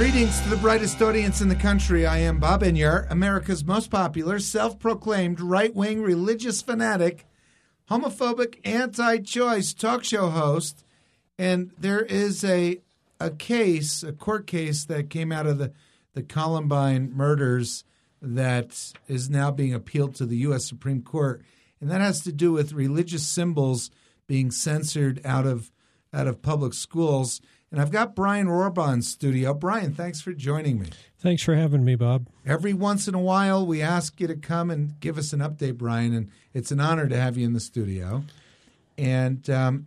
Greetings to the brightest audience in the country. I am Bob Enyart, America's most popular, self-proclaimed right-wing religious fanatic, homophobic, anti-choice talk show host. And there is a court case that came out of the Columbine murders that is now being appealed to the U.S. Supreme Court. And that has to do with religious symbols being censored out of public schools. And I've got Brian Rohrbaugh in studio. Brian, thanks for joining me. Thanks for having me, Bob. Every once in a while, we ask you to come and give us an update, Brian, and it's an honor to have you in the studio. And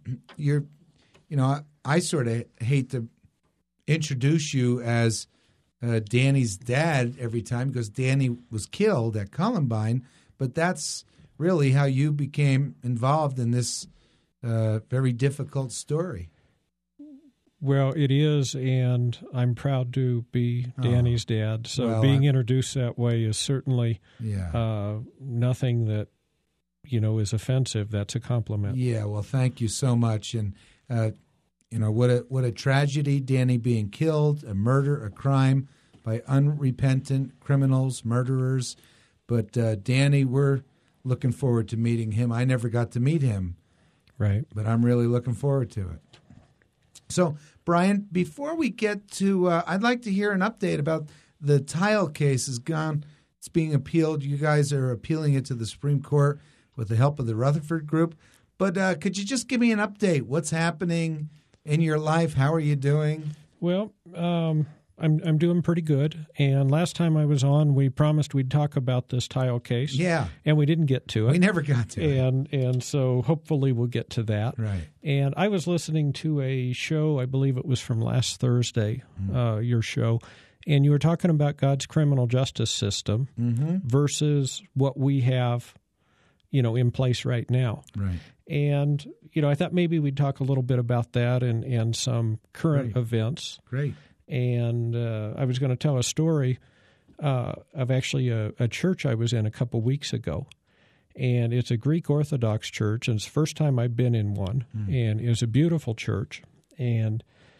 I sort of hate to introduce you as Danny's dad every time because Danny was killed at Columbine, but that's really how you became involved in this very difficult story. Well, it is, and I'm proud to be Danny's dad. So being introduced that way is certainly nothing that, is offensive. That's a compliment. Yeah, well, thank you so much. And, what a tragedy, Danny being killed, a murder, a crime by unrepentant criminals, murderers. But Danny, we're looking forward to meeting him. I never got to meet him. Right. But I'm really looking forward to it. So, Brian, before we get to, I'd like to hear an update about the tile case. It's being appealed. You guys are appealing it to the Supreme Court with the help of the Rutherford Group. But could you just give me an update? What's happening in your life? How are you doing? Well, I'm doing pretty good. And last time I was on, we promised we'd talk about this tile case. Yeah. And we didn't get to it. We never got to it. And so hopefully we'll get to that. Right. And I was listening to a show, I believe it was from last Thursday, your show, and you were talking about God's criminal justice system versus what we have, in place right now. Right. And, I thought maybe we'd talk a little bit about that and some current events. Great. And I was going to tell a story of actually a church I was in a couple weeks ago. And it's a Greek Orthodox church, and it's the first time I've been in one. And it was a beautiful church. And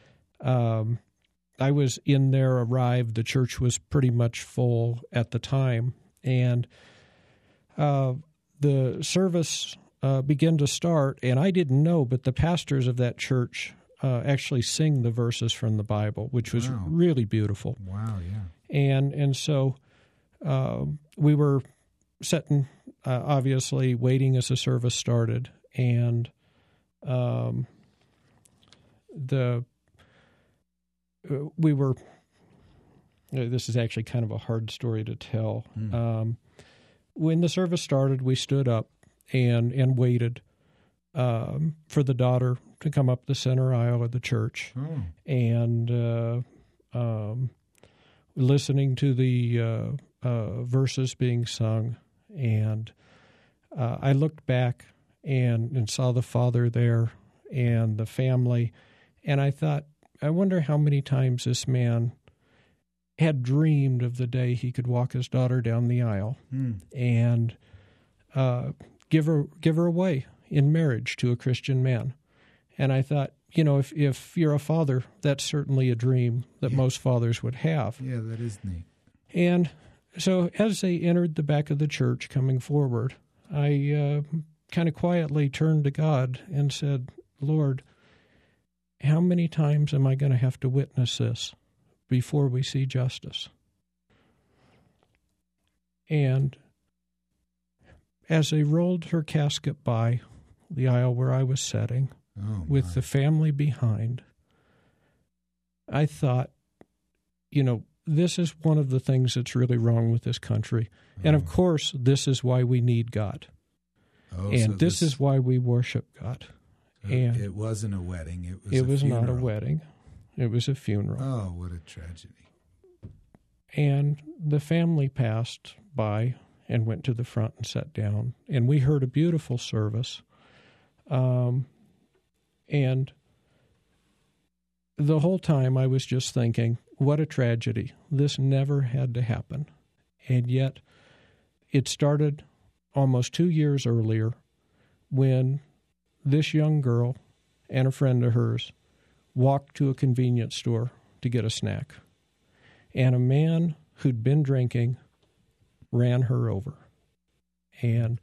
I was in there, arrived. The church was pretty much full at the time. And the service began to start, and I didn't know, but the pastors of that church actually sing the verses from the Bible, which was really beautiful. Wow, yeah. And so we were sitting, obviously, waiting as the service started, and we were. This is actually kind of a hard story to tell. When the service started, we stood up and waited for the daughter to come up the center aisle of the church, and listening to the verses being sung. And I looked back and saw the father there and the family, and I thought, I wonder how many times this man had dreamed of the day he could walk his daughter down the aisle and give her away in marriage to a Christian man. And I thought, if you're a father, that's certainly a dream that most fathers would have. Yeah, that is neat. And so as they entered the back of the church coming forward, I kind of quietly turned to God and said, Lord, how many times am I going to have to witness this before we see justice? And as they rolled her casket by the aisle where I was sitting, with the family behind, I thought, this is one of the things that's really wrong with this country. And of course, this is why we need God. And so this is why we worship God. And it wasn't a wedding. It was not a wedding. It was a funeral. Oh, what a tragedy. And the family passed by and went to the front and sat down. And we heard a beautiful service. And the whole time I was just thinking, what a tragedy. This never had to happen. And yet it started almost 2 years earlier when this young girl and a friend of hers walked to a convenience store to get a snack. and a man who'd been drinking ran her over. And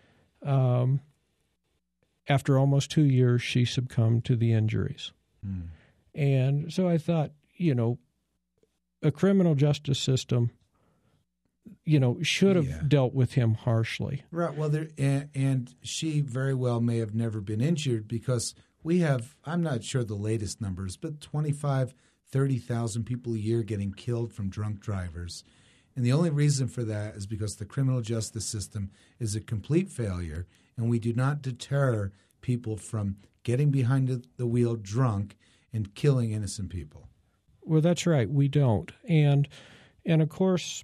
after almost 2 years, she succumbed to the injuries. Mm. And so I thought, a criminal justice system, should have dealt with him harshly. Right. Well, and she very well may have never been injured because we have, I'm not sure the latest numbers, but 30,000 people a year getting killed from drunk drivers. And the only reason for that is because the criminal justice system is a complete failure, and we do not deter people from getting behind the wheel drunk and killing innocent people. Well, that's right. We don't. And of course,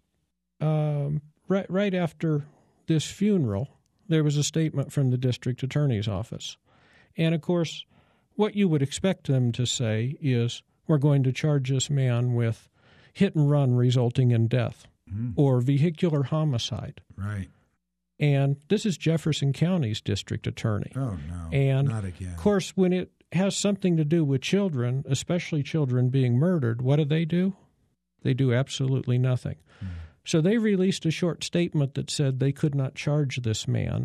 right after this funeral, there was a statement from the district attorney's office. And of course, what you would expect them to say is, we're going to charge this man with hit and run resulting in death or vehicular homicide. Right. And this is Jefferson County's district attorney. Oh, no, and not again. Of course, when it has something to do with children, especially children being murdered, what do? They do absolutely nothing. So they released a short statement that said they could not charge this man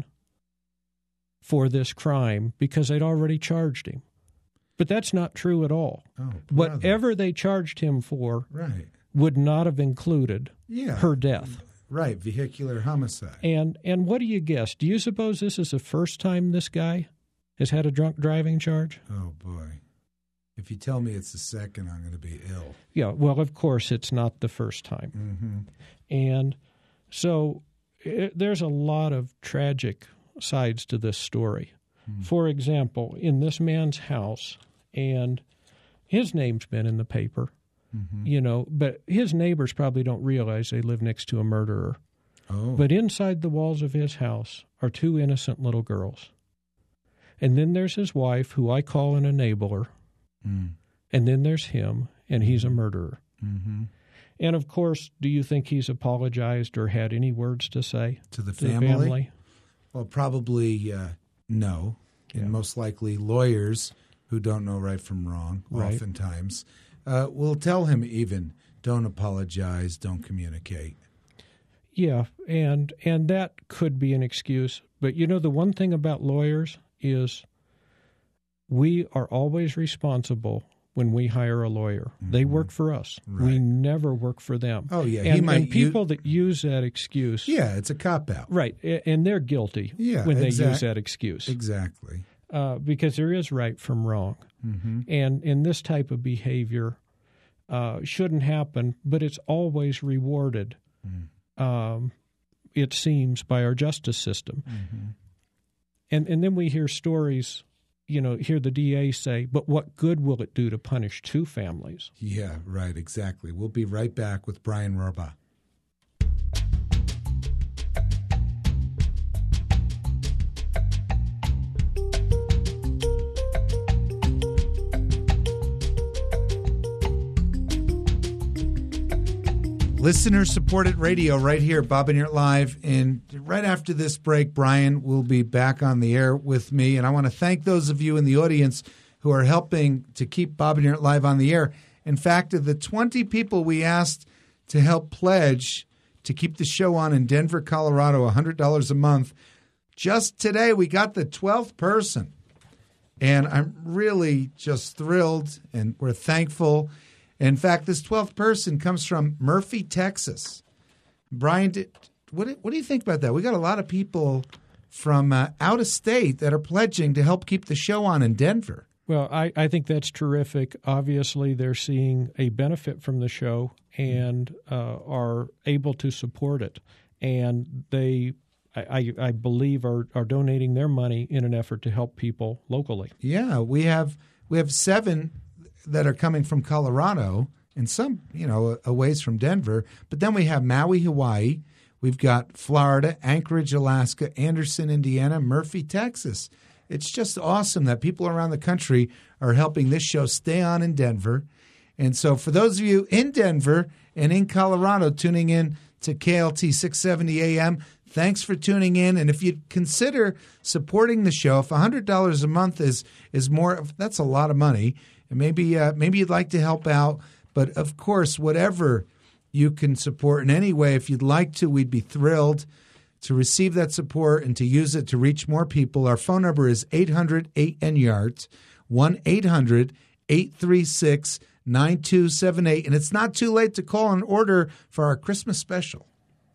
for this crime because they'd already charged him. But that's not true at all. Oh, whatever they charged him for would not have included her death. Right, vehicular homicide. And what do you guess? Do you suppose this is the first time this guy has had a drunk driving charge? Oh, boy. If you tell me it's the second, I'm going to be ill. Yeah, well, of course, it's not the first time. Mm-hmm. And so there's a lot of tragic sides to this story. Mm-hmm. For example, in this man's house, and his name's been in the paper, but his neighbors probably don't realize they live next to a murderer. Oh. But inside the walls of his house are two innocent little girls. And then there's his wife, who I call an enabler. Mm. And then there's him, and he's a murderer. Mm-hmm. And, of course, do you think he's apologized or had any words to say to the family? Well, probably no. Yeah. And most likely lawyers who don't know right from wrong, oftentimes, will tell him even, don't apologize, don't communicate. Yeah, and that could be an excuse. But, the one thing about lawyers is we are always responsible when we hire a lawyer. Mm-hmm. They work for us. Right. We never work for them. Oh, yeah. And people that use that excuse. Yeah, it's a cop-out. Right, and they're guilty when they use that excuse. Exactly. Because there is right from wrong. Mm-hmm. And in this type of behavior shouldn't happen, but it's always rewarded, it seems, by our justice system. Mm-hmm. And then we hear stories, hear the DA say, but what good will it do to punish two families? Yeah, right, exactly. We'll be right back with Brian Rohrbaugh. Listener-supported radio right here, Bob and Yurt Live. And right after this break, Brian will be back on the air with me. And I want to thank those of you in the audience who are helping to keep Bob and Yurt Live on the air. In fact, of the 20 people we asked to help pledge to keep the show on in Denver, Colorado, $100 a month, just today we got the 12th person. And I'm really just thrilled, and we're thankful. In fact, this 12th person comes from Murphy, Texas. Brian, what do you think about that? We got a lot of people from out of state that are pledging to help keep the show on in Denver. Well, I think that's terrific. Obviously, they're seeing a benefit from the show and are able to support it. And they, I believe, are donating their money in an effort to help people locally. Yeah, we have 7 that are coming from Colorado and some, a ways from Denver. But then we have Maui, Hawaii. We've got Florida, Anchorage, Alaska, Anderson, Indiana, Murphy, Texas. It's just awesome that people around the country are helping this show stay on in Denver. And so for those of you in Denver and in Colorado tuning in to KLT 670 AM, thanks for tuning in. And if you consider supporting the show, if $100 a month is more, that's a lot of money. And maybe you'd like to help out. But, of course, whatever you can support in any way. If you'd like to, we'd be thrilled to receive that support and to use it to reach more people. Our phone number is 800-8NYARD, 1-800-836-9278. And it's not too late to call and order for our Christmas special.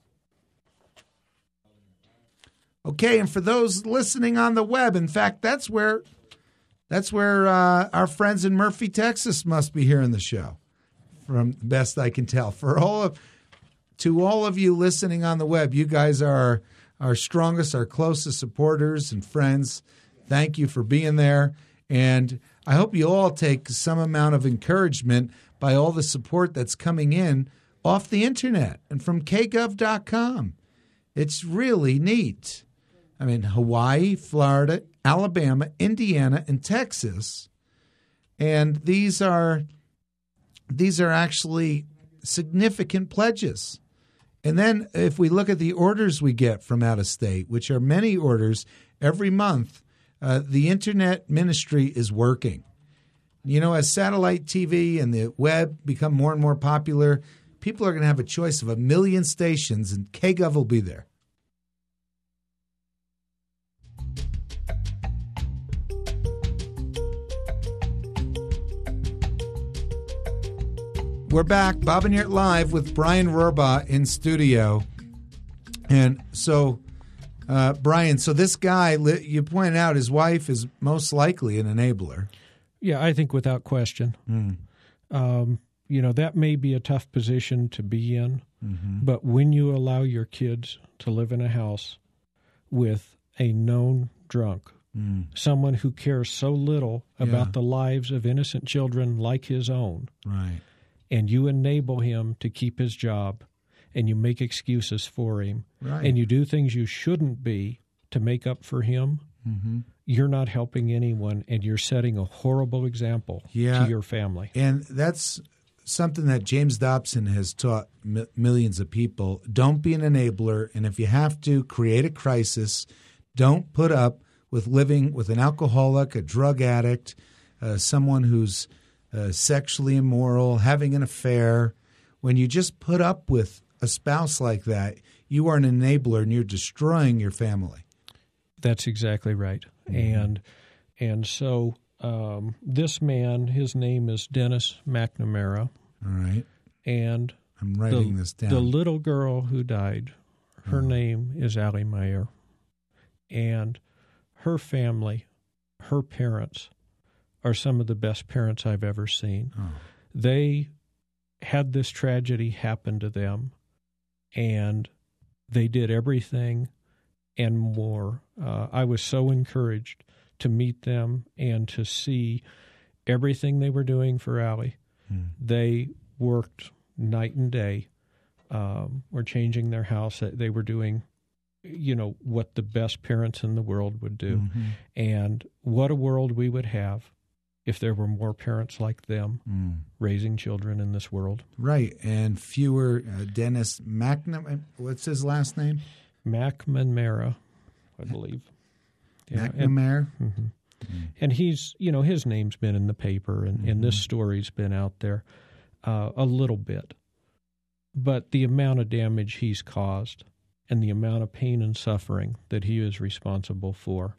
Okay, and for those listening on the web, in fact, that's where our friends in Murphy, Texas must be hearing the show, from the best I can tell. To all of you listening on the web, you guys are our strongest, our closest supporters and friends. Thank you for being there. And I hope you all take some amount of encouragement by all the support that's coming in off the internet and from kgov.com. It's really neat. I mean, Hawaii, Florida, Alabama, Indiana, and Texas. And these are actually significant pledges. And then if we look at the orders we get from out of state, which are many orders every month, the internet ministry is working. You know, as satellite TV and the web become more and more popular, people are going to have a choice of 1 million stations, and KGov will be there. We're back, Bob and Yurt Live with Brian Rohrbaugh in studio. And so, Brian, so this guy, you pointed out his wife is most likely an enabler. Yeah, I think without question. That may be a tough position to be in, but when you allow your kids to live in a house with a known drunk, someone who cares so little about the lives of innocent children like his own, right, and you enable him to keep his job, and you make excuses for him, right, and you do things you shouldn't be to make up for him, you're not helping anyone, and you're setting a horrible example to your family. And that's something that James Dobson has taught millions of people. Don't be an enabler, and if you have to, create a crisis. Don't put up with living with an alcoholic, a drug addict, someone who's sexually immoral, having an affair. When you just put up with a spouse like that, you are an enabler and you're destroying your family. That's exactly right. And so this man, his name is Dennis McNamara. All right. And I'm writing this down. The little girl who died, her name is Allie Meyer. And her family, her parents, are some of the best parents I've ever seen. Oh. They had this tragedy happen to them, and they did everything and more. I was so encouraged to meet them and to see everything they were doing for Allie. They worked night and day. Were changing their house. They were doing, what the best parents in the world would do. And what a world we would have if there were more parents like them raising children in this world. Right, and fewer Dennis McNamara. What's his last name? McNamara, I believe. Yeah, McNamara? And he's, his name's been in the paper, and this story's been out there a little bit. But the amount of damage he's caused and the amount of pain and suffering that he is responsible for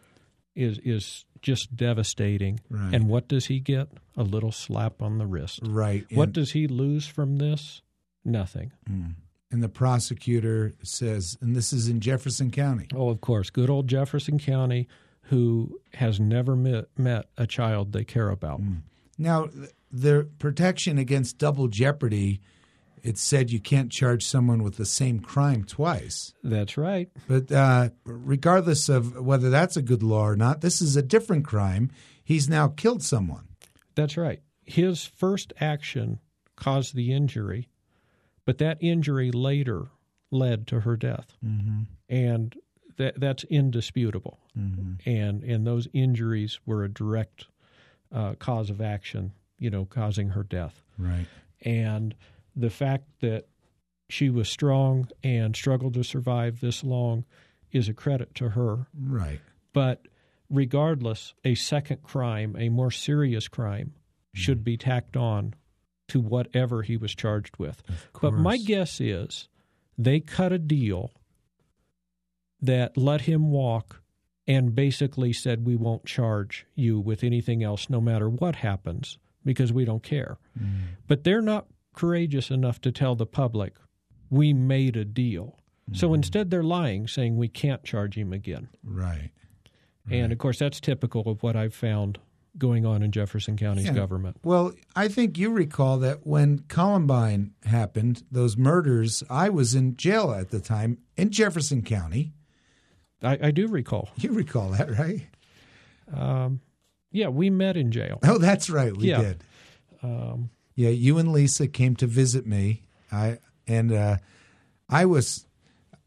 is just devastating. Right. And what does he get? A little slap on the wrist. Right. What does he lose from this? Nothing. And the prosecutor says, and this is in Jefferson County. Oh, of course. Good old Jefferson County, who has never met a child they care about. Now, the protection against double jeopardy, it said you can't charge someone with the same crime twice. That's right. But regardless of whether that's a good law or not, this is a different crime. He's now killed someone. That's right. His first action caused the injury, but that injury later led to her death. And that's indisputable. And those injuries were a direct cause of action, causing her death. Right. And the fact that she was strong and struggled to survive this long is a credit to her. Right. But regardless, a second crime, a more serious crime, should be tacked on to whatever he was charged with. Of But my course. guess is they cut a deal that let him walk and basically said, we won't charge you with anything else no matter what happens because we don't care. But they're not courageous enough to tell the public, we made a deal. So instead they're lying, saying we can't charge him again. Right. And, of course, that's typical of what I've found going on in Jefferson County's government. Well, I think you recall that when Columbine happened, those murders, I was in jail at the time in Jefferson County. I do recall. You recall that, right? Yeah, we met in jail. Oh, that's right. We Yeah. did. Yeah, you and Lisa came to visit me. I was,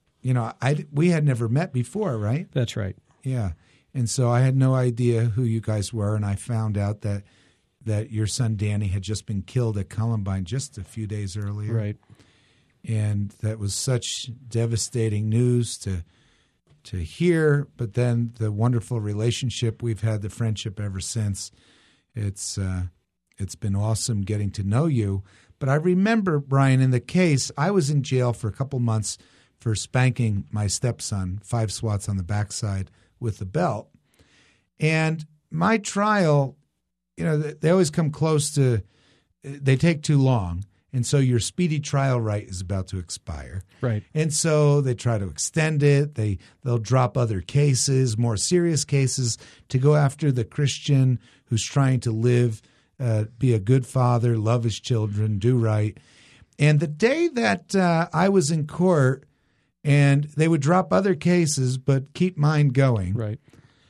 we had never met before, right? That's right. Yeah. And so I had no idea who you guys were, and I found out that your son Danny had just been killed at Columbine just a few days earlier. Right. And that was such devastating news to hear, but then the wonderful relationship we've had, the friendship ever since. It's been awesome getting to know you. But I remember, Brian, in the case, I was in jail for a couple months for spanking my stepson, 5 swats on the backside with a belt. And my trial, they always come close to, they take too long. And so your speedy trial right is about to expire. Right. And so they try to extend it. They'll drop other cases, more serious cases, to go after the Christian who's trying to live, be a good father, love his children, do right. And the day that I was in court, and they would drop other cases but keep mine going. Right.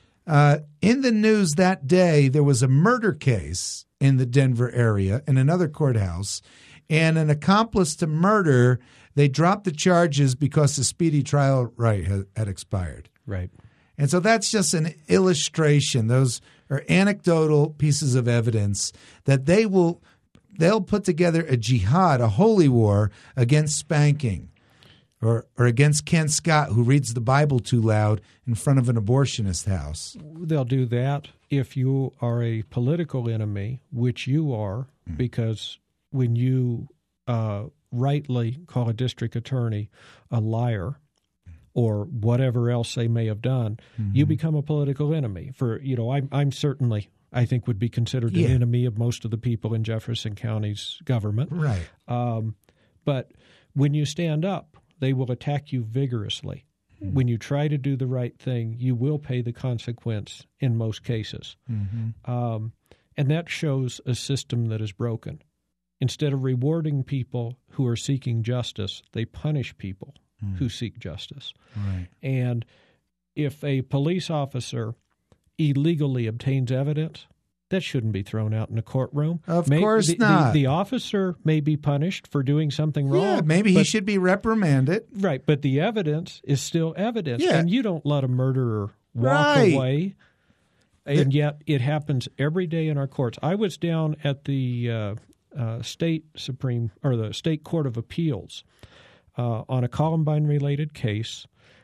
In the news that day, there was a murder case in the Denver area in another courthouse, and an accomplice to murder, they dropped the charges because the speedy trial right had expired. Right. And so that's just an illustration. Those are anecdotal pieces of evidence that they'll put together a jihad, a holy war against spanking. Or against Ken Scott, who reads the Bible too loud in front of an abortionist house. They'll do that if you are a political enemy, which you are, because when you rightly call a district attorney a liar or whatever else they may have done, you become a political enemy. I'm certainly, I think, would be considered an enemy of most of the people in Jefferson County's government. Right. But when you stand up, they will attack you vigorously. When you try to do the right thing, you will pay the consequence in most cases. And that shows a system that is broken. Instead of rewarding people who are seeking justice, they punish people who seek justice. Right. And if a police officer illegally obtains evidence, that shouldn't be thrown out in a courtroom. Of course not. The officer may be punished for doing something wrong. Yeah, maybe he should be reprimanded. Right, but the evidence is still evidence. Yeah. And you don't let a murderer walk away. And yet it happens every day in our courts. I was down at the state Court of Appeals on a Columbine-related case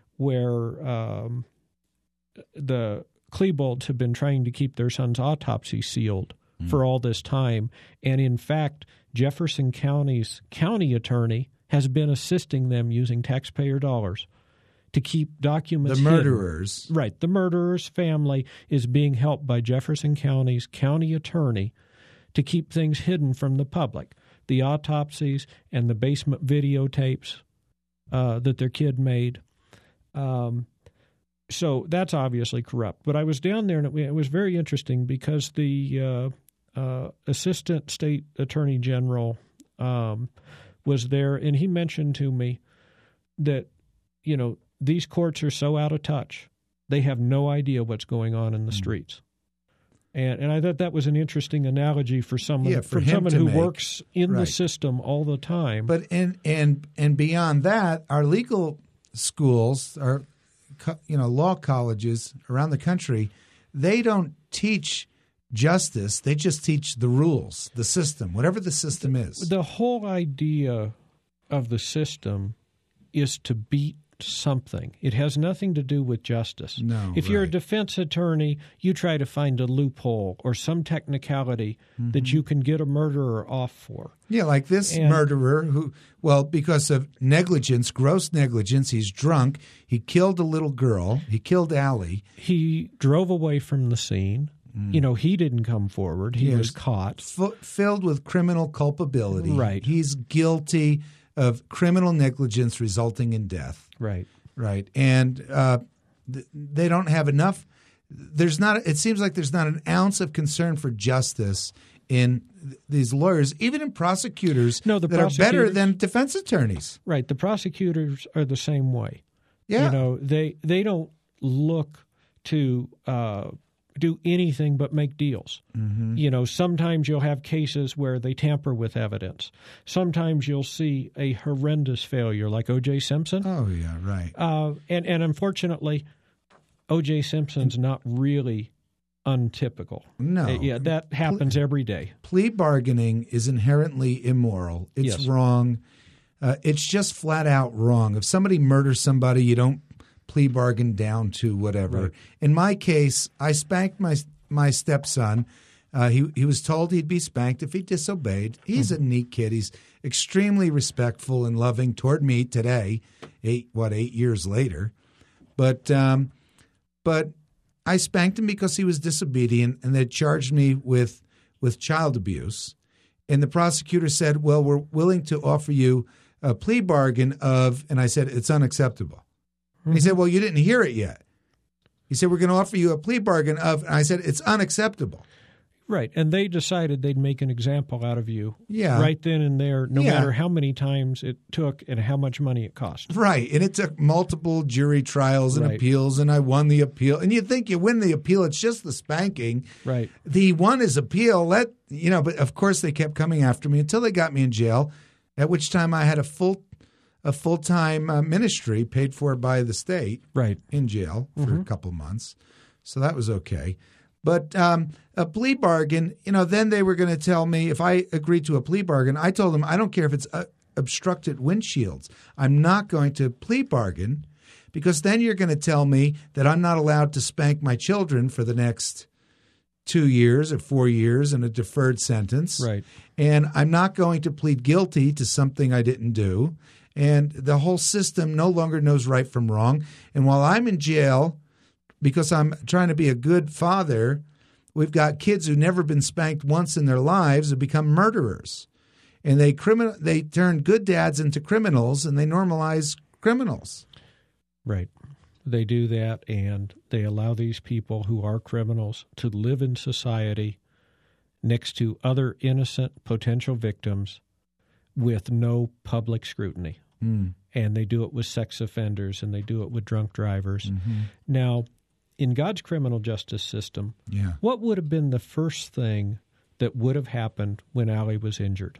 where the Klebold's have been trying to keep their son's autopsy sealed for all this time. And in fact, Jefferson County's county attorney has been assisting them using taxpayer dollars to keep documents The hidden. murderers. Right. The murderer's family is being helped by Jefferson County's county attorney to keep things hidden from the public. The autopsies and the basement videotapes that their kid made. So that's obviously corrupt. But I was down there, and it was very interesting because the assistant state attorney general was there, and he mentioned to me that, these courts are so out of touch. They have no idea what's going on in the streets. And I thought that was an interesting analogy for someone who works in the system all the time. But and beyond that, our legal schools, our law colleges around the country, they don't teach justice. They just teach the rules, the system, whatever the system is. The whole idea of the system is to beat something. It has nothing to do with justice. No, if you're a right. defense attorney, you try to find a loophole or some technicality that you can get a murderer off for. Yeah, like this murderer who, because of negligence, gross negligence, he's drunk. He killed a little girl. He killed Allie. He drove away from the scene. He didn't come forward. He was caught. Filled with criminal culpability. Right. He's guilty of criminal negligence resulting in death. Right. Right. And they don't have enough. It seems like there's not an ounce of concern for justice in these lawyers, even in prosecutors No, the that are better prosecutors- than defense attorneys. Right. The prosecutors are the same way. Yeah. They don't look to do anything but make deals. Sometimes you'll have cases where they tamper with evidence. Sometimes you'll see a horrendous failure like O.J. Simpson. Oh, yeah, right. And unfortunately, O.J. Simpson's not really untypical. No. That happens every day. Plea bargaining is inherently immoral. It's Yes. wrong. It's just flat out wrong. If somebody murders somebody, you don't plea bargain down to whatever. Right. In my case, I spanked my stepson. He was told he'd be spanked if he disobeyed. He's a neat kid. He's extremely respectful and loving toward me today, 8 years later. But I spanked him because he was disobedient, and they charged me with child abuse. And the prosecutor said, well, we're willing to offer you a plea bargain of, and I said, it's unacceptable. And he said, well, you didn't hear it yet. He said, we're going to offer you a plea bargain of, and I said, it's unacceptable. Right. And they decided they'd make an example out of you right then and there, no Yeah. matter how many times it took and how much money it cost. Right. And it took multiple jury trials and Right. appeals, and I won the appeal. And you think you win the appeal, it's just the spanking. Right. He won his appeal. But of course they kept coming after me until they got me in jail, at which time I had a full-time ministry paid for by the state Right. in jail for a couple months. So that was okay. But a plea bargain, then they were going to tell me if I agreed to a plea bargain, I told them I don't care if it's obstructed windshields. I'm not going to plea bargain because then you're going to tell me that I'm not allowed to spank my children for the next 2 years or 4 years in a deferred sentence. Right. And I'm not going to plead guilty to something I didn't do. And the whole system no longer knows right from wrong. And while I'm in jail, because I'm trying to be a good father, we've got kids who've never been spanked once in their lives who become murderers. And they turn good dads into criminals, and they normalize criminals. Right. They do that, and they allow these people who are criminals to live in society next to other innocent potential victims with no public scrutiny. And they do it with sex offenders, and they do it with drunk drivers. Now, in God's criminal justice system, what would have been the first thing that would have happened when Allie was injured?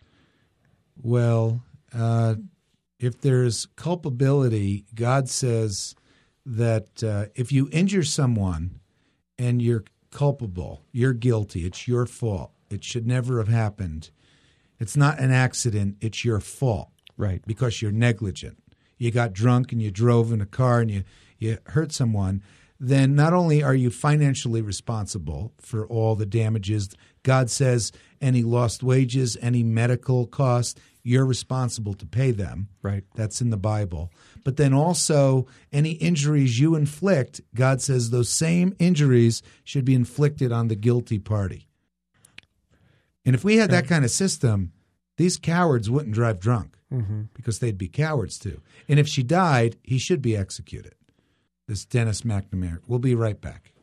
Well, if there's culpability, God says that if you injure someone and you're culpable, you're guilty, it's your fault. It should never have happened. It's not an accident, it's your fault. Right. Because you're negligent. You got drunk and you drove in a car and you hurt someone. Then not only are you financially responsible for all the damages, God says any lost wages, any medical costs, you're responsible to pay them. Right. That's in the Bible. But then also any injuries you inflict, God says those same injuries should be inflicted on the guilty party. And if we had that kind of system, these cowards wouldn't drive drunk because they'd be cowards too. And if she died, he should be executed. This Dennis McNamara. We'll be right back.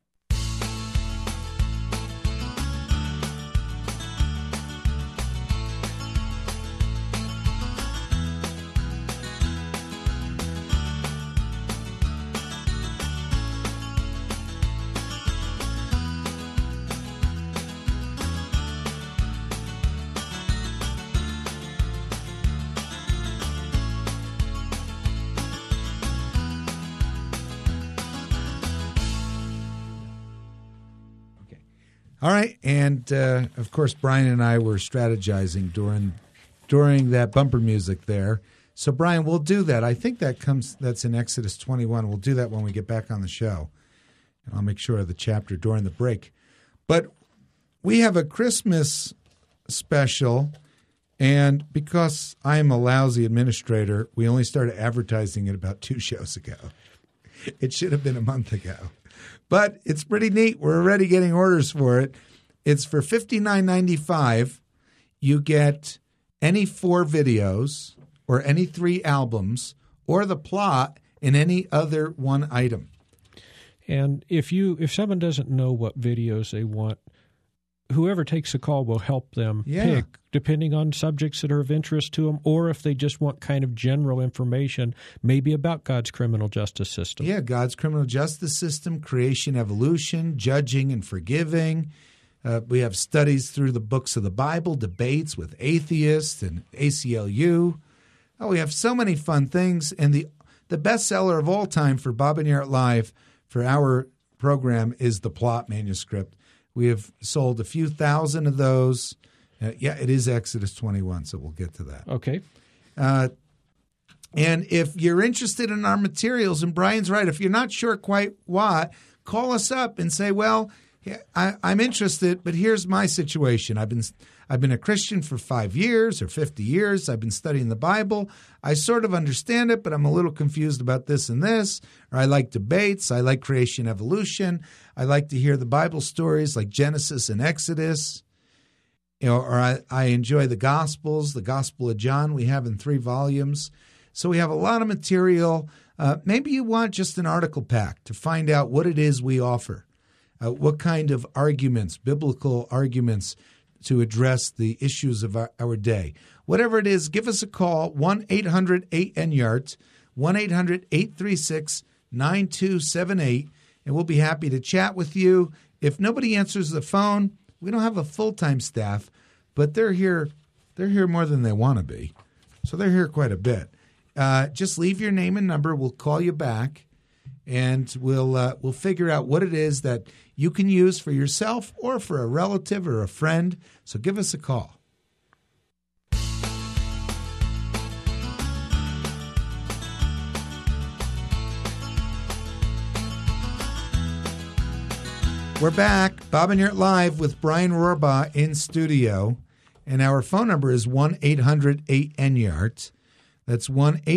All right, and of course, Brian and I were strategizing during that bumper music there So, Brian, we'll do that. I think that's in Exodus 21. We'll do that when we get back on the show. And I'll make sure of the chapter during the break. But we have a Christmas special, and because I'm a lousy administrator, we only started advertising it about 2 shows ago. It should have been a month ago. But it's pretty neat. We're already getting orders for it. It's for $59.95. You get any 4 videos or any 3 albums or the plot in any other one item. And if someone doesn't know what videos they want, whoever takes the call will help them pick, depending on subjects that are of interest to them, or if they just want kind of general information, maybe about God's criminal justice system. Yeah, God's criminal justice system, creation, evolution, judging and forgiving. We have studies through the books of the Bible, debates with atheists and ACLU. Oh, we have so many fun things. And the bestseller of all time for Bob and Yart Live for our program is the plot manuscript. We have sold a few thousand of those. It is Exodus 21, so we'll get to that. Okay. And if you're interested in our materials, and Brian's right, if you're not sure quite what, call us up and say, well, I'm interested, but here's my situation. I've been a Christian for 5 years or 50 years. I've been studying the Bible. I sort of understand it, but I'm a little confused about this and this. Or I like debates. I like creation, evolution. I like to hear the Bible stories like Genesis and Exodus. Or I enjoy the Gospels, the Gospel of John we have in 3 volumes. So we have a lot of material. Maybe you want just an article pack to find out what it is we offer. What kind of arguments, biblical arguments, to address the issues of our day. Whatever it is, give us a call, 1-800-8-NYART, 1-800-836-9278, and we'll be happy to chat with you. If nobody answers the phone, we don't have a full-time staff, but they're here more than they want to be. So they're here quite a bit. Just leave your name and number. We'll call you back. And we'll figure out what it is that you can use for yourself or for a relative or a friend. So give us a call. We're back. Bob and Yart Live with Brian Rohrbaugh in studio. And our phone number is 1-800-8-NYART. That's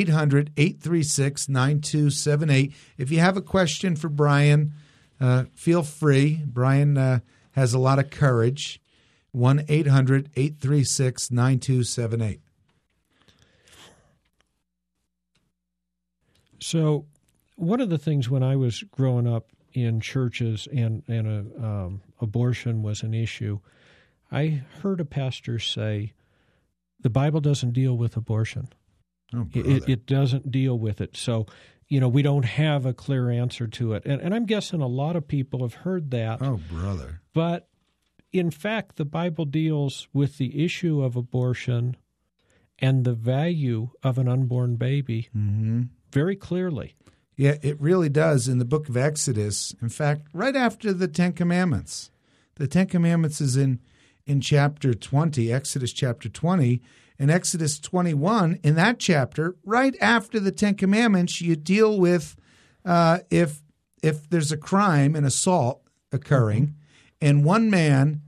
1-800-836-9278. If you have a question for Brian, feel free. Brian has a lot of courage. 1-800-836-9278. So one of the things when I was growing up in churches and abortion was an issue, I heard a pastor say, the Bible doesn't deal with abortion. Oh, it doesn't deal with it. So, we don't have a clear answer to it. And I'm guessing a lot of people have heard that. Oh, brother. But in fact, the Bible deals with the issue of abortion and the value of an unborn baby very clearly. Yeah, it really does in the book of Exodus. In fact, right after the Ten Commandments. The Ten Commandments is in chapter 20, Exodus chapter 20. In Exodus 21, in that chapter, right after the Ten Commandments, you deal with if there's a crime, an assault occurring, and one man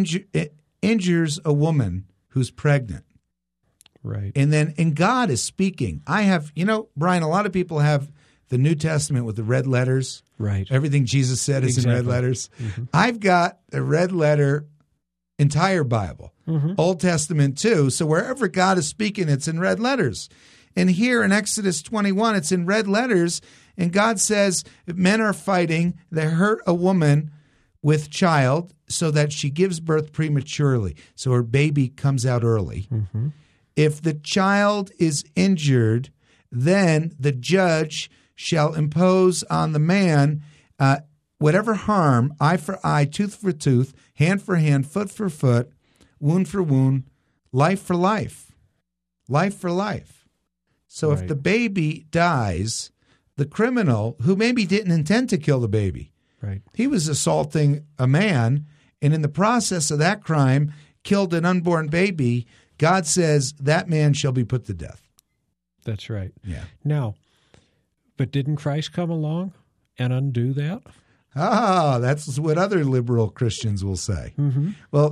injures a woman who's pregnant. Right. And God is speaking. I have, Brian, a lot of people have the New Testament with the red letters. Right. Everything Jesus said is in red letters. Mm-hmm. I've got the red letter entire Bible, Old Testament too. So wherever God is speaking, it's in red letters. And here in Exodus 21, it's in red letters. And God says, men are fighting. They hurt a woman with child so that she gives birth prematurely. So her baby comes out early. Mm-hmm. If the child is injured, then the judge shall impose on the man whatever harm, eye for eye, tooth for tooth, hand for hand, foot for foot, wound for wound, life for life, life for life. So if the baby dies, the criminal, who maybe didn't intend to kill the baby, he was assaulting a man, and in the process of that crime, killed an unborn baby, God says that man shall be put to death. That's right. Yeah. Now, but didn't Christ come along and undo that? That's what other liberal Christians will say. Mm-hmm. Well,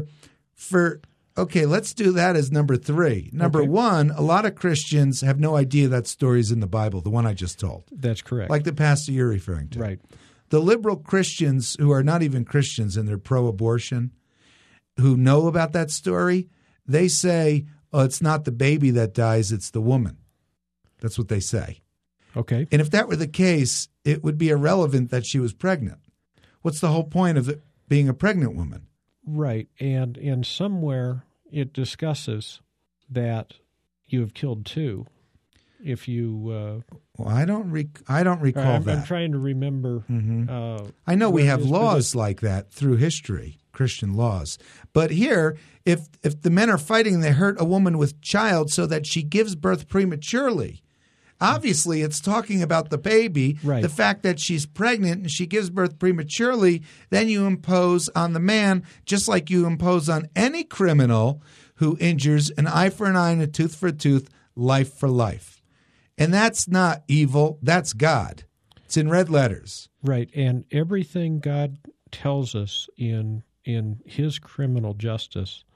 okay, let's do that as number 3. Number 1, a lot of Christians have no idea that story's in the Bible, the one I just told. That's correct. Like the pastor you're referring to. Right. The liberal Christians who are not even Christians and they're pro-abortion, who know about that story, they say, oh, it's not the baby that dies, it's the woman. That's what they say. Okay. And if that were the case, it would be irrelevant that she was pregnant. What's the whole point of it being a pregnant woman? Right. And somewhere it discusses that you have killed 2. If you... well, I don't recall that. I'm trying to remember. Mm-hmm. I know we have laws like that through history, Christian laws. But here, if the men are fighting and they hurt a woman with child so that she gives birth prematurely, obviously it's talking about the baby, right. The fact that she's pregnant and she gives birth prematurely, then you impose on the man, just like you impose on any criminal who injures, an eye for an eye and a tooth for a tooth, life for life. And that's not evil, that's God. It's in red letters. Right, and everything God tells us in his criminal justice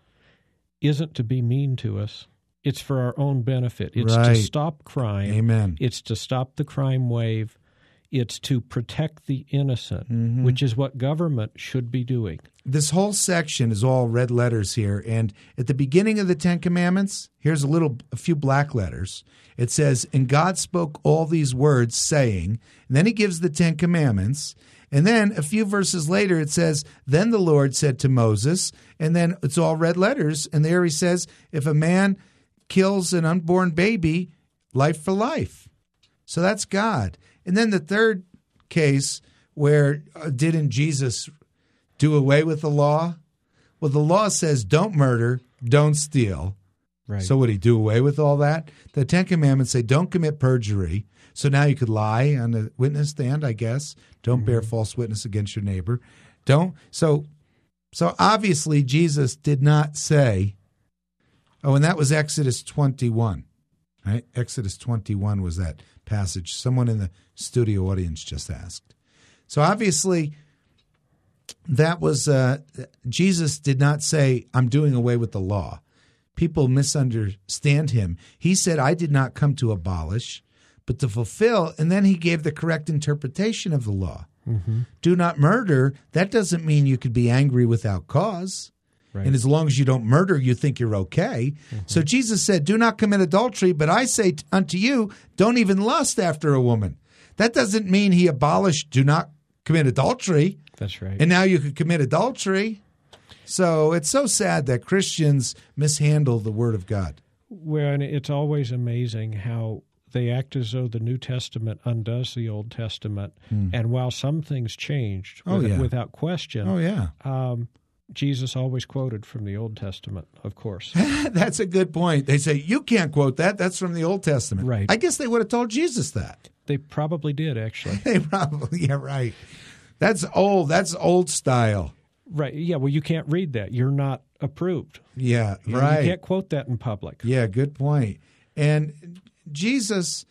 isn't to be mean to us. It's for our own benefit. It's right. to stop crime. Amen. It's to stop the crime wave. It's to protect the innocent, mm-hmm. which is what government should be doing. This whole section is all red letters here. And at the beginning of the 10 Commandments, here's a few black letters. It says, and God spoke all these words, saying, and then he gives the 10 Commandments. And then a few verses later, it says, then the Lord said to Moses, and then it's all red letters. And there he says, if a man kills an unborn baby, life for life. So that's God. And then the third case where didn't Jesus do away with the law? Well, the law says don't murder, don't steal. Right. So would he do away with all that? The 10 Commandments say don't commit perjury. So now you could lie on the witness stand, I guess. Don't bear false witness against your neighbor. Don't. So obviously Jesus did not say, oh, and that was Exodus 21, right? Exodus 21 was that passage. Someone in the studio audience just asked. So obviously that was, Jesus did not say, I'm doing away with the law. People misunderstand him. He said, I did not come to abolish, but to fulfill. And then he gave the correct interpretation of the law. Mm-hmm. Do not murder. That doesn't mean you could be angry without cause. Right. And as long as you don't murder, you think you're okay. Mm-hmm. So Jesus said, do not commit adultery, but I say unto you, don't even lust after a woman. That doesn't mean he abolished do not commit adultery. That's right. And now you could commit adultery. So it's so sad that Christians mishandle the Word of God. Well, and it's always amazing how they act as though the New Testament undoes the Old Testament. And while some things changed without question, Jesus always quoted from the Old Testament, of course. That's a good point. They say, you can't quote that. That's from the Old Testament. Right. I guess they would have told Jesus that. They probably did, actually. They probably, right. That's old. That's old style. Right. Yeah, well, you can't read that. You're not approved. Yeah, right. You can't quote that in public. Yeah, good point. And Jesus,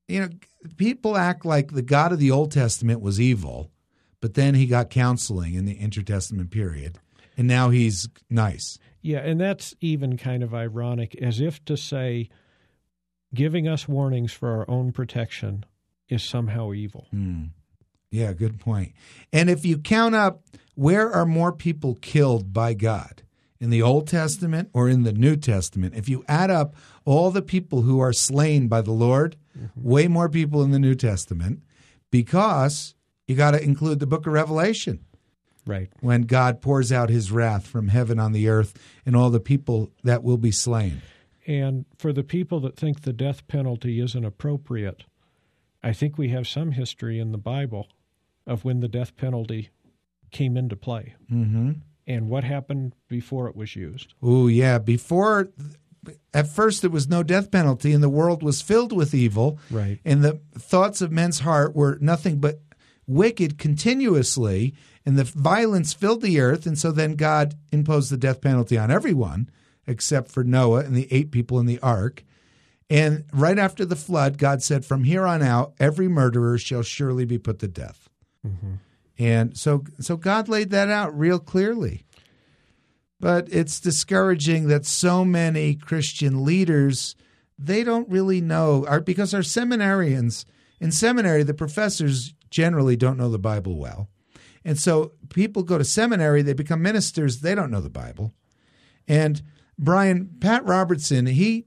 people act like the God of the Old Testament was evil, but then he got counseling in the intertestament period, and now he's nice. Yeah, and that's even kind of ironic, as if to say giving us warnings for our own protection is somehow evil. Yeah, good point. And if you count up where are more people killed by God, in the Old Testament or in the New Testament, if you add up all the people who are slain by the Lord, way more people in the New Testament, because you got to include the book of Revelation. Right. When God pours out his wrath from heaven on the earth and all the people that will be slain. And for the people that think the death penalty isn't appropriate, I think we have some history in the Bible of when the death penalty came into play. Mm-hmm. And what happened before it was used? Oh, yeah. Before, at first, there was no death penalty, and the world was filled with evil. Right. And the thoughts of men's heart were nothing but wicked continuously, and the violence filled the earth. And so then God imposed the death penalty on everyone, except for Noah and the 8 people in the ark. And right after the flood, God said, from here on out, every murderer shall surely be put to death. Mm-hmm. And so God laid that out real clearly. But it's discouraging that so many Christian leaders, they don't really know, because our seminarians, in seminary, the professors generally don't know the Bible well. And so people go to seminary, they become ministers, they don't know the Bible. And Brian, Pat Robertson, he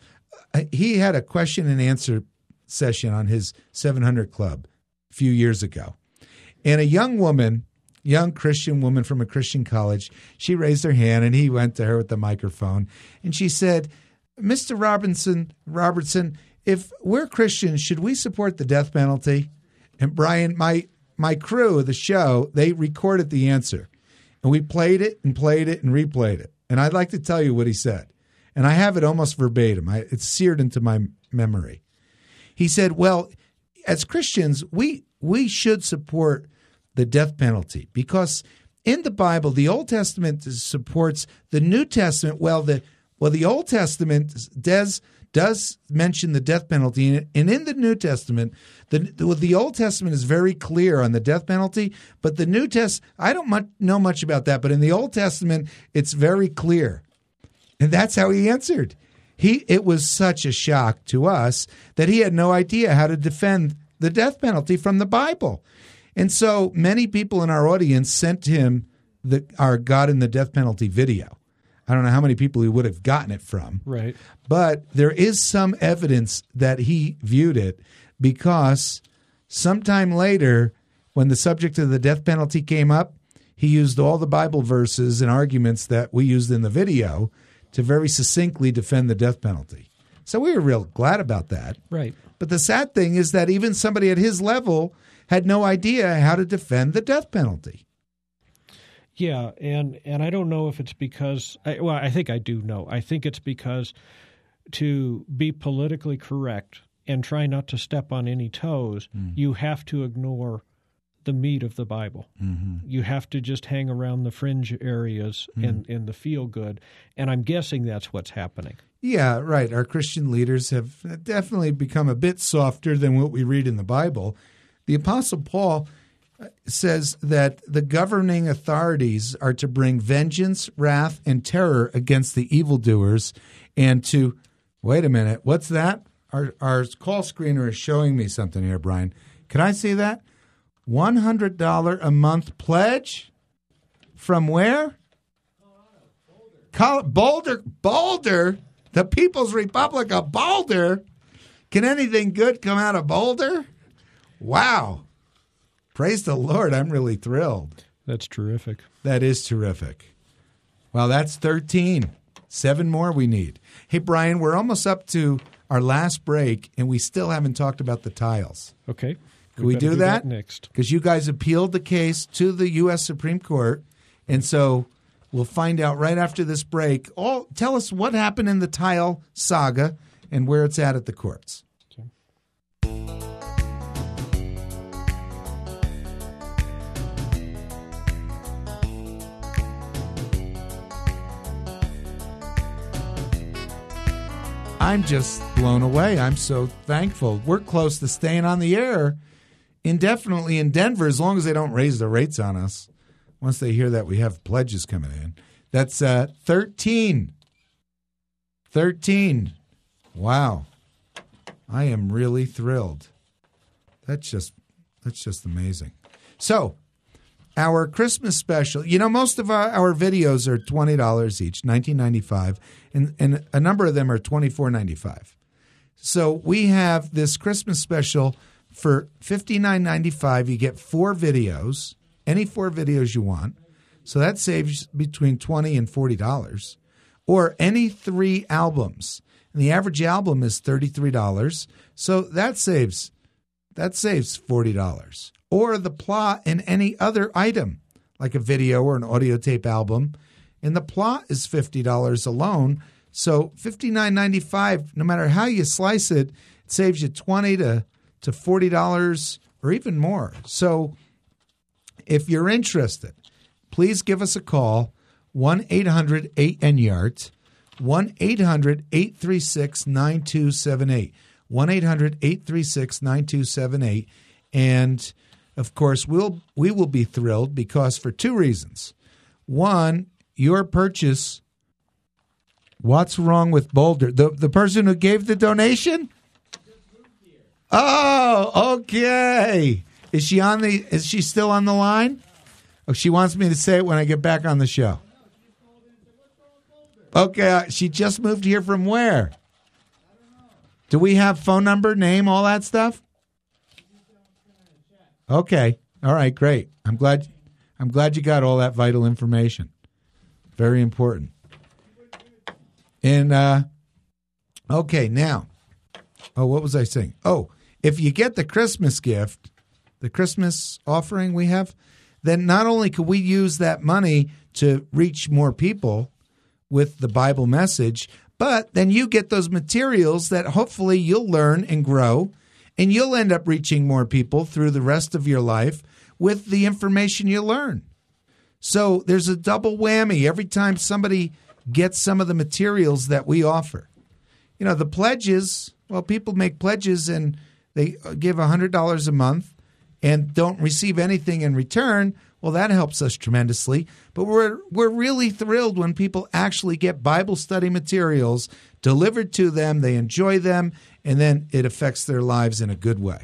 had a question and answer session on his 700 Club a few years ago. And a young Christian woman from a Christian college, she raised her hand and he went to her with the microphone. And she said, Mr. Robertson, if we're Christians, should we support the death penalty? And Brian, my crew of the show, they recorded the answer. And we played it and replayed it. And I'd like to tell you what he said. And I have it almost verbatim. It's seared into my memory. He said, well, as Christians, we should support the death penalty because in the Bible, the Old Testament supports the New Testament. Well, the Old Testament does mention the death penalty, and in the New Testament, the Old Testament is very clear on the death penalty, but the New Testament, I don't know much about that, but in the Old Testament, it's very clear. And that's how he answered. It was such a shock to us that he had no idea how to defend the death penalty from the Bible. And so many people in our audience sent him our God and the Death Penalty video. I don't know how many people he would have gotten it from. Right. But there is some evidence that he viewed it because sometime later, when the subject of the death penalty came up, he used all the Bible verses and arguments that we used in the video to very succinctly defend the death penalty. So we were real glad about that. Right. But the sad thing is that even somebody at his level had no idea how to defend the death penalty. Yeah, and I don't know if it's because I think I do know. I think it's because to be politically correct and try not to step on any toes, you have to ignore the meat of the Bible. Mm-hmm. You have to just hang around the fringe areas and the feel good. And I'm guessing that's what's happening. Yeah, right. Our Christian leaders have definitely become a bit softer than what we read in the Bible. The Apostle Paul says that the governing authorities are to bring vengeance, wrath, and terror against the evildoers and to – wait a minute. What's that? Our call screener is showing me something here, Brian. Can I see that? $100 a month pledge? From where? Boulder? The People's Republic of Boulder? Can anything good come out of Boulder? Wow. Praise the Lord. I'm really thrilled. That's terrific. That is terrific. Well, that's 13. 7 more we need. Hey, Brian, we're almost up to our last break, and we still haven't talked about the tiles. Okay. Can we do that next? Because you guys appealed the case to the U.S. Supreme Court, and so we'll find out right after this break. Tell us what happened in the tile saga and where it's at the courts. Okay. I'm just blown away. I'm so thankful. We're close to staying on the air indefinitely in Denver as long as they don't raise the rates on us. Once they hear that we have pledges coming in. That's 13. 13. Wow. I am really thrilled. That's just amazing. So, our Christmas special, most of our videos are $20 each, $19.95, and a number of them are $24.95. So we have this Christmas special for $59.95. You get 4 videos, any 4 videos you want. So that saves between $20 and $40. Or any 3 albums. And the average album is $33. So that saves $40. Or the plot in any other item, like a video or an audio tape album. And the plot is $50 alone. So $59.95, no matter how you slice it, it saves you $20 to $40 or even more. So if you're interested, please give us a call, 1-800-8-NYART, 1-800-836-9278. 1-800-836-9278. And, of course, we will be thrilled because for two reasons. One, your purchase. What's wrong with Boulder? The person who gave the donation? Oh, okay. Is she still on the line? Oh, she wants me to say it when I get back on the show. Okay, she just moved here from where? Do we have phone number, name, all that stuff? Okay. All right, great. I'm glad you got all that vital information. Very important. And okay, now. Oh, what was I saying? Oh, if you get the Christmas gift, the Christmas offering we have, then not only could we use that money to reach more people with the Bible message, but then you get those materials that hopefully you'll learn and grow, and you'll end up reaching more people through the rest of your life with the information you learn. So there's a double whammy every time somebody gets some of the materials that we offer. You know, the pledges, well, people make pledges and they give $100 a month and don't receive anything in return. Well, that helps us tremendously. But we're really thrilled when people actually get Bible study materials delivered to them, they enjoy them, and then it affects their lives in a good way.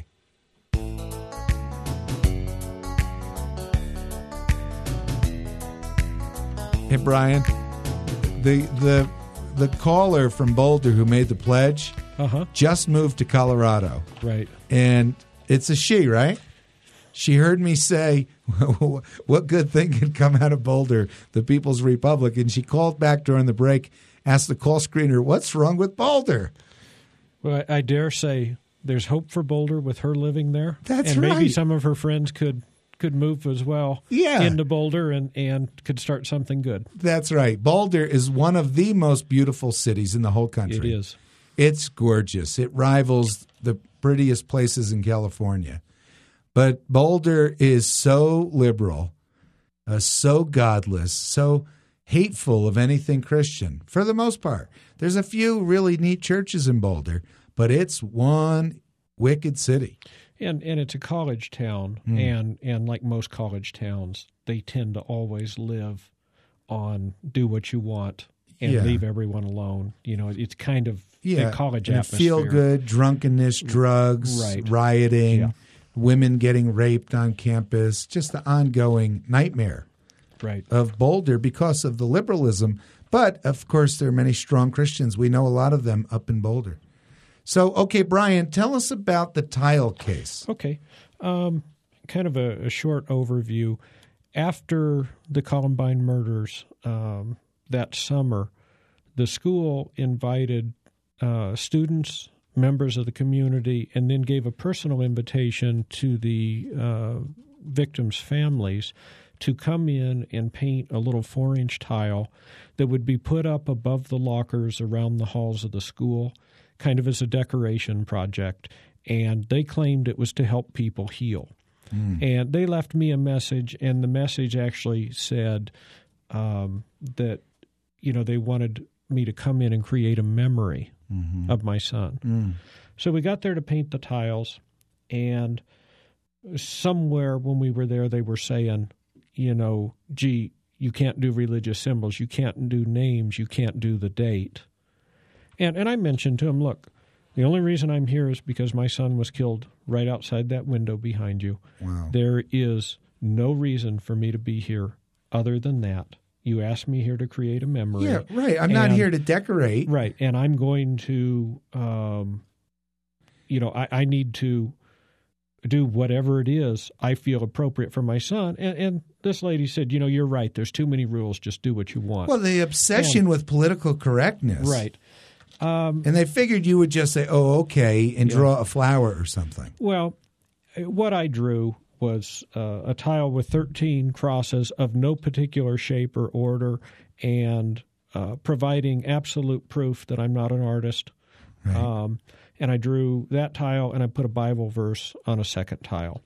Hey, Brian, the caller from Boulder who made the pledge just moved to Colorado. Right. And it's a she, right? She heard me say, what good thing can come out of Boulder, the People's Republic? And she called back during the break, asked the call screener, what's wrong with Boulder? Well, I dare say there's hope for Boulder with her living there. That's and right. Maybe some of her friends could move as well into Boulder and could start something good. That's right. Boulder is one of the most beautiful cities in the whole country. It is. It's gorgeous. It rivals the prettiest places in California. But Boulder is so liberal, so godless, so hateful of anything Christian, for the most part. There's a few really neat churches in Boulder, but it's one wicked city. And it's a college town, and like most college towns, they tend to always live on do what you want and leave everyone alone. You know, it's kind of a college atmosphere. Feel good, drunkenness, drugs, rioting, women getting raped on campus, just the ongoing nightmare of Boulder because of the liberalism. But, of course, there are many strong Christians. We know a lot of them up in Boulder. So, okay, Brian, tell us about the tile case. Okay. Kind of a short overview. After the Columbine murders that summer, the school invited students, members of the community, and then gave a personal invitation to the victims' families to come in and paint a little 4-inch tile that would be put up above the lockers around the halls of the school, kind of as a decoration project. And they claimed it was to help people heal. And they left me a message, and the message actually said that, you know, they wanted me to come in and create a memory of my son. So we got there to paint the tiles, and somewhere when we were there, they were saying, you know, gee, you can't do religious symbols, you can't do names, you can't do the date. And I mentioned to him, look, the only reason I'm here is because my son was killed right outside that window behind you. Wow. There is no reason for me to be here other than that. You asked me here to create a memory. Yeah, right. I'm not here to decorate. Right. And I'm going to, I need to do whatever it is I feel appropriate for my son. And this lady said, you know, you're right. There's too many rules. Just do what you want. Well, the obsession with political correctness. Right. And they figured you would just say, oh, okay, and draw a flower or something. Well, what I drew was a tile with 13 crosses of no particular shape or order, and providing absolute proof that I'm not an artist. Right. And I drew that tile, and I put a Bible verse on a second tile.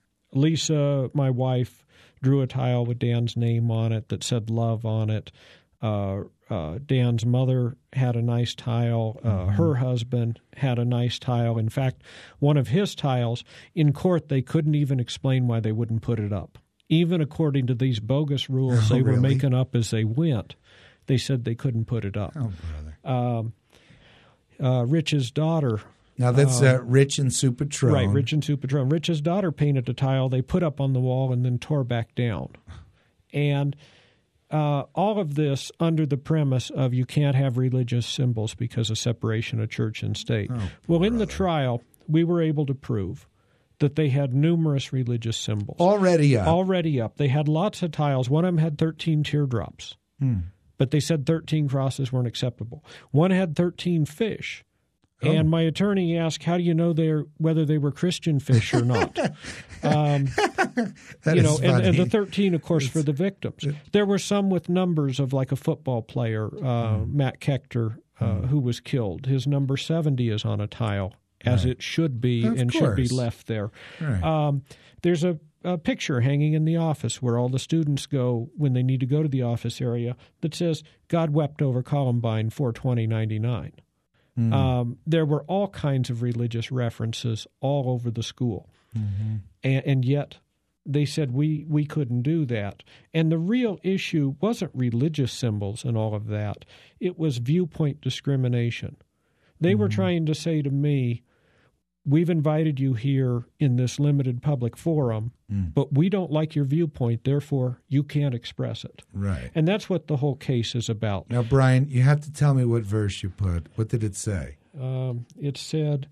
Lisa, my wife, drew a tile with Dan's name on it that said love on it. Dan's mother had a nice tile. Her husband had a nice tile. In fact, one of his tiles, in court, they couldn't even explain why they wouldn't put it up. Even according to these bogus rules they were making up as they went, they said they couldn't put it up. Oh, brother. Rich's daughter. Now, that's Rich and Sue Petrone. Right, Rich and Sue Petrone. Rich's daughter painted a tile they put up on the wall and then tore back down. And all of this under the premise of you can't have religious symbols because of separation of church and state. Oh, well, in the trial, we were able to prove that they had numerous religious symbols. Already up. They had lots of tiles. One of them had 13 teardrops, but they said 13 crosses weren't acceptable. One had 13 fish. And my attorney asked, "How do you know whether they were Christian fish or not?" And the 13, of course, for the victims. There were some with numbers of like a football player, Matt Kechter, who was killed. His number 70 is on a tile, as it should be, should be left there. Right. There's a picture hanging in the office where all the students go when they need to go to the office area that says, "God wept over Columbine, 4/20/99." There were all kinds of religious references all over the school. And yet they said we couldn't do that. And the real issue wasn't religious symbols and all of that. It was viewpoint discrimination. They were trying to say to me, we've invited you here in this limited public forum, but we don't like your viewpoint, therefore you can't express it. Right. And that's what the whole case is about. Now, Brian, you have to tell me what verse you put. What did it say? It said,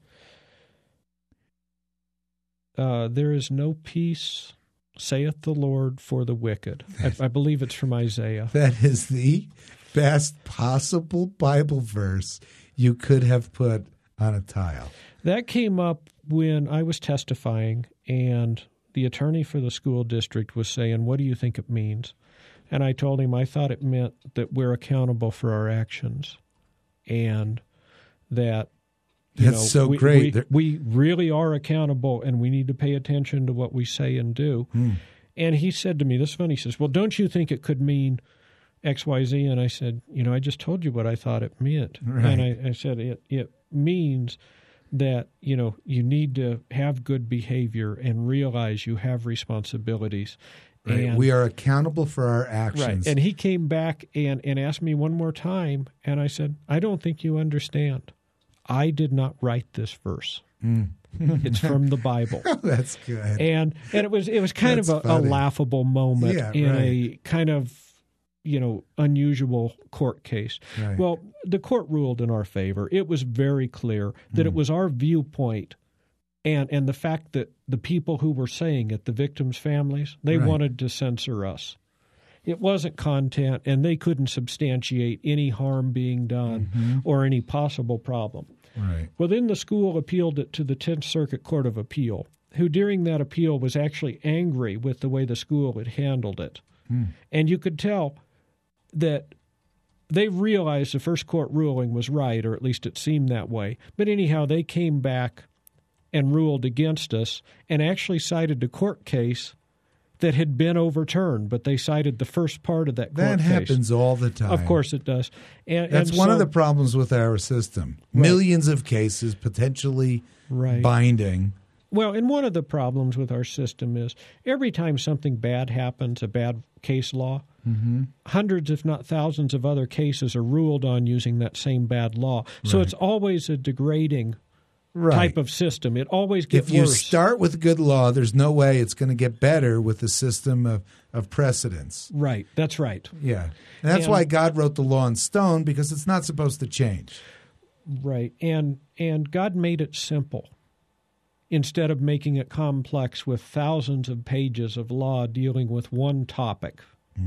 there is no peace, saith the Lord, for the wicked. I believe it's from Isaiah. That is the best possible Bible verse you could have put on a tile. That came up when I was testifying, and the attorney for the school district was saying, "What do you think it means?" And I told him I thought it meant that we're accountable for our actions, and that great. We really are accountable, and we need to pay attention to what we say and do. And he said to me, this is funny, he says, "Well, don't you think it could mean XYZ?" And I said, I just told you what I thought it meant. Right. And I said, it means that, you need to have good behavior and realize you have responsibilities. Right. And we are accountable for our actions. Right. And he came back and asked me one more time, and I said, "I don't think you understand. I did not write this verse. It's from the Bible." That's good. And it was kind of a laughable moment a kind of unusual court case. Right. Well, the court ruled in our favor. It was very clear that it was our viewpoint and the fact that the people who were saying it, the victims' families, they wanted to censor us. It wasn't content, and they couldn't substantiate any harm being done or any possible problem. Right. Well, then the school appealed it to the 10th Circuit Court of Appeal, who during that appeal was actually angry with the way the school had handled it. And you could tell that they realized the first court ruling was right, or at least it seemed that way. But anyhow, they came back and ruled against us and actually cited a court case that had been overturned, but they cited the first part of that court case. That happens all the time. Of course it does. That's one of the problems with our system. Right. Millions of cases potentially binding. Well, and one of the problems with our system is every time something bad happens, a bad case law, hundreds if not thousands of other cases are ruled on using that same bad law. So it's always a degrading type of system. It always gets worse. If you start with good law, there's no way it's going to get better with the system of precedence. Right. That's right. Yeah. And that's why God wrote the law in stone, because it's not supposed to change. Right. And God made it simple instead of making it complex with thousands of pages of law dealing with one topic.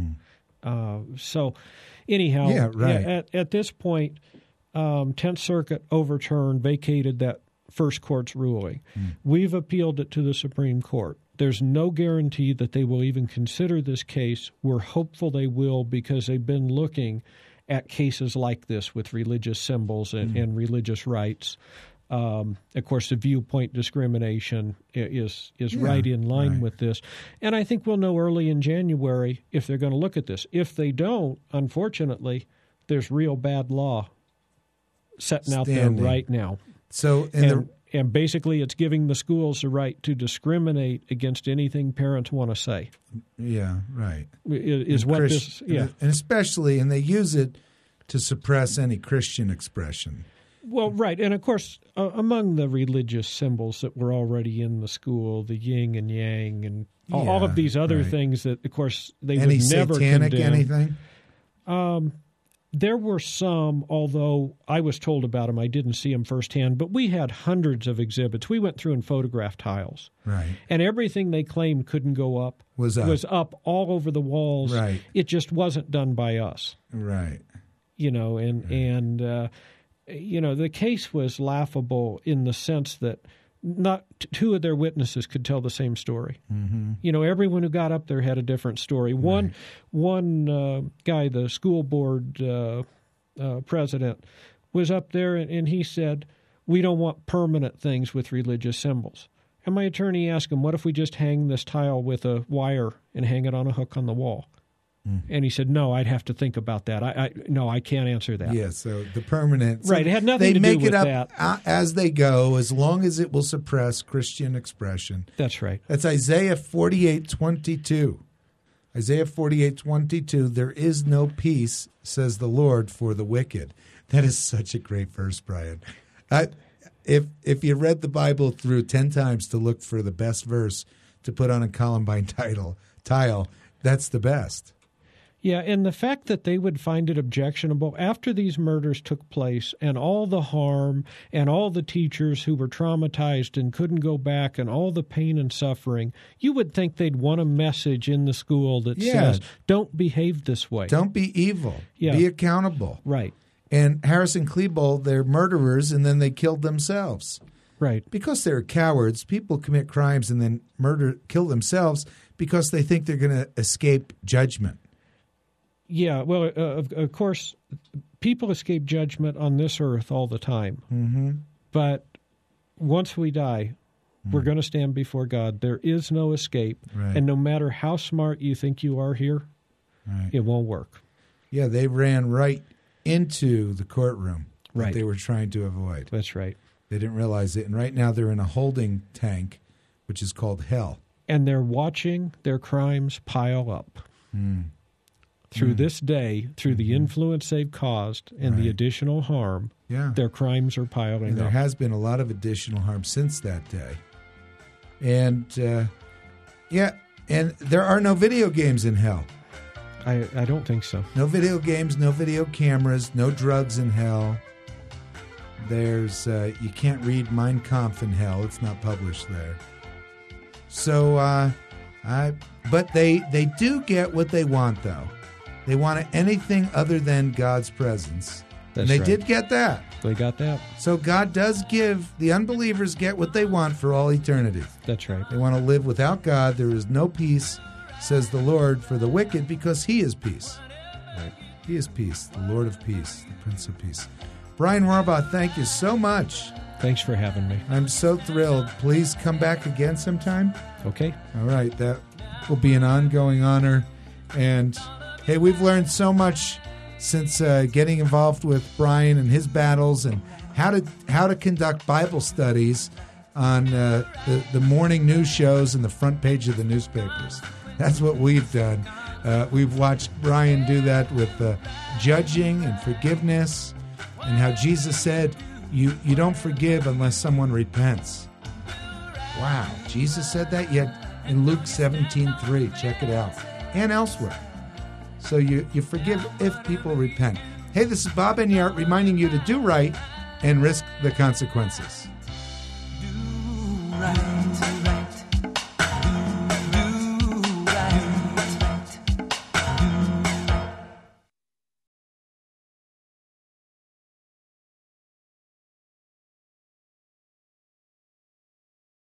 So anyhow, at this point, 10th Circuit overturned, vacated that first court's ruling. We've appealed it to the Supreme Court. There's no guarantee that they will even consider this case. We're hopeful they will, because they've been looking at cases like this with religious symbols and religious rights. Of course, the viewpoint discrimination is right in line with this. And I think we'll know early in January if they're going to look at this. If they don't, unfortunately, there's real bad law setting out there right now. So, and basically it's giving the schools the right to discriminate against anything parents want to say. Yeah, right. Is what this, yeah. And especially, and they use it to suppress any Christian expression. Well, right. And, of course, among the religious symbols that were already in the school, the yin and yang and all of these other things that, of course, they would never satanic condemn. Anything? There were some, although I was told about them. I didn't see them firsthand, but we had hundreds of exhibits. We went through and photographed tiles. Right. And everything they claimed couldn't go up was up all over the walls. Right. It just wasn't done by us. Right. The case was laughable in the sense that not two of their witnesses could tell the same story. Mm-hmm. Everyone who got up there had a different story. One guy, the school board president, was up there and he said, "We don't want permanent things with religious symbols." And my attorney asked him, "What if we just hang this tile with a wire and hang it on a hook on the wall?" And he said, "No, I'd have to think about that. I can't answer that." Yeah, so the permanent. Right, it had nothing to do with that. They make it up as they go, as long as it will suppress Christian expression. That's right. That's Isaiah 48:22. Isaiah 48:22, "There is no peace, says the Lord, for the wicked." That is such a great verse, Brian. If you read the Bible through 10 times to look for the best verse to put on a Columbine tile, that's the best. Yeah, and the fact that they would find it objectionable after these murders took place and all the harm and all the teachers who were traumatized and couldn't go back and all the pain and suffering, you would think they'd want a message in the school that says, don't behave this way. Don't be evil. Yeah. Be accountable. Right. And Harris and Klebold, they're murderers, and then they killed themselves. Right. Because they're cowards, people commit crimes and then kill themselves because they think they're going to escape judgment. Yeah, well, of course, people escape judgment on this earth all the time. Mm-hmm. But once we die, we're going to stand before God. There is no escape. Right. And no matter how smart you think you are here, it won't work. Yeah, they ran right into the courtroom that they were trying to avoid. That's right. They didn't realize it. And right now they're in a holding tank, which is called hell. And they're watching their crimes pile up. Through this day, through the influence they've caused and the additional harm, their crimes are piling and up. There has been a lot of additional harm since that day. And, and there are no video games in hell. I don't think so. No video games, no video cameras, no drugs in hell. There's you can't read Mein Kampf in hell. It's not published there. So, but they do get what they want, though. They want anything other than God's presence. That's and they right. did get that. They got that. So God does give the unbelievers get what they want for all eternity. That's right. They want to live without God. There is no peace, says the Lord, for the wicked, because He is peace. Right. He is peace, the Lord of peace, the Prince of Peace. Brian Warbaugh, thank you so much. Thanks for having me. I'm so thrilled. Please come back again sometime. Okay. All right. That will be an ongoing honor. And, hey, we've learned so much since getting involved with Brian and his battles and how to conduct Bible studies on the morning news shows and the front page of the newspapers. That's what we've done. We've watched Brian do that with judging and forgiveness and how Jesus said, you don't forgive unless someone repents. Wow. Jesus said that? Yet in Luke 17:3. Check it out. And elsewhere. So you forgive if people repent. Hey, this is Bob Enyart reminding you to do right and risk the consequences.